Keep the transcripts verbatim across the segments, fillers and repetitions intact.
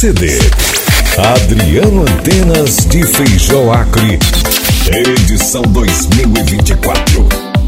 C D. Adriano Antenas de Feijó Acre, edição dois mil e vinte e quatro.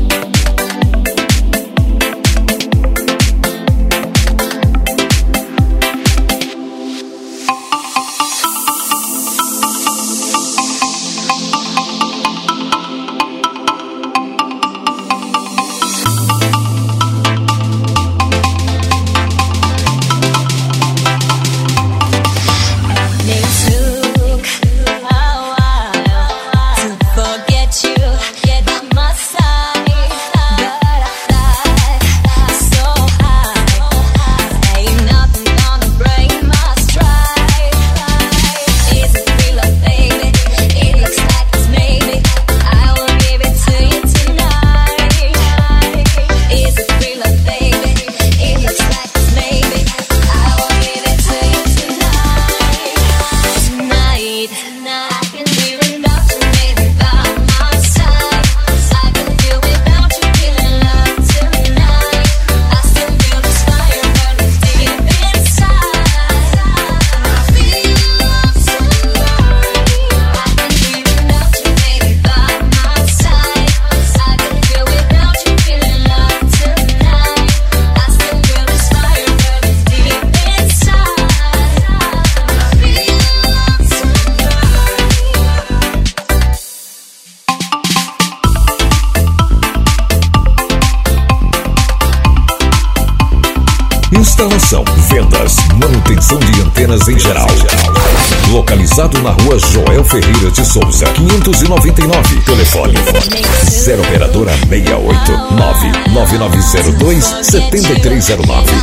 Instalação, vendas, manutenção de antenas em geral. Localizado na rua Joel Ferreira de Souza, quinhentos e noventa e nove. Telefone zero operadora seis oito nove nove nove zero dois sete três zero nove.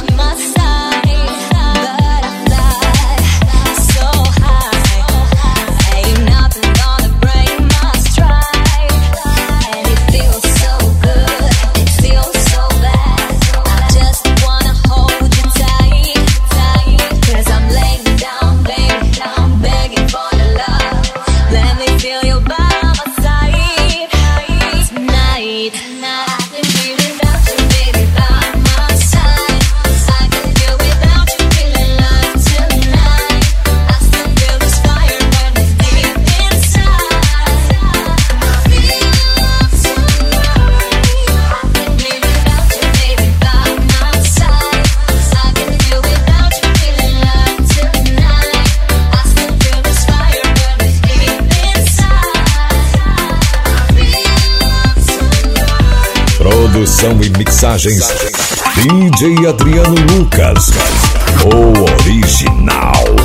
Produção e mixagens D J Adriano Lucas, o original.